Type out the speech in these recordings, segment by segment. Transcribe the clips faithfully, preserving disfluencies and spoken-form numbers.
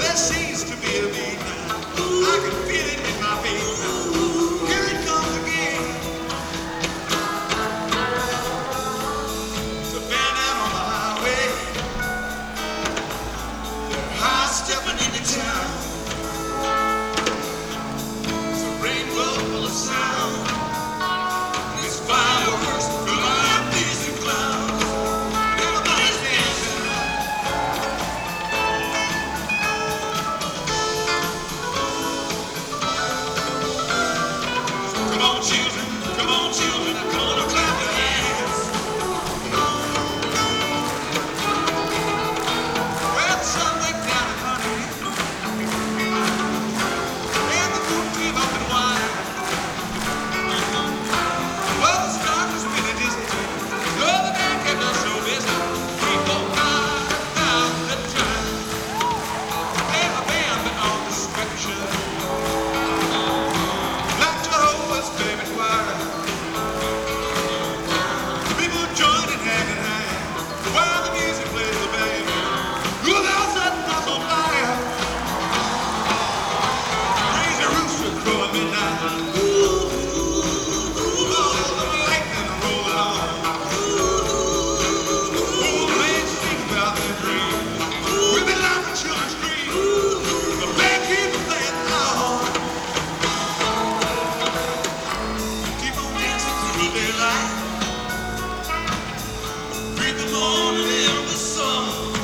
there seems to be a beat now. I can feel it in my feet now. Here it comes again. It's a band out on the highway. They're high stepping into town. It's a rainbow full of sound. It's fireworks full of these and clowns. Everybody's dancing. Come on, children, come on, children, come on and clap your hands. Well, the sun went down in honey, and the moon came up and wide. Well, the stars were spinning dizzy, the other man kept us so busy. We both died out at time. And the band been on destruction, like Jehovah's baby choir. People joining hand in hand while the music plays the band. Look out, sudden house on fire. Crazy rooster crowing midnight. Ooh, the lightning rolling on. Old man speak about their dreams. We be like the children scream. The band keeps playing on. Keep on dancing through the daylight. Greet the morning in the sun.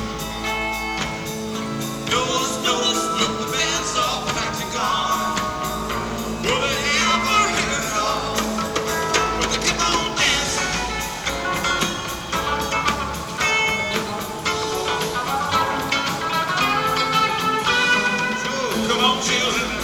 Notice, notice, look, the band's all packed and gone. Will they ever hear it all? But they keep on dancing. So come on, children,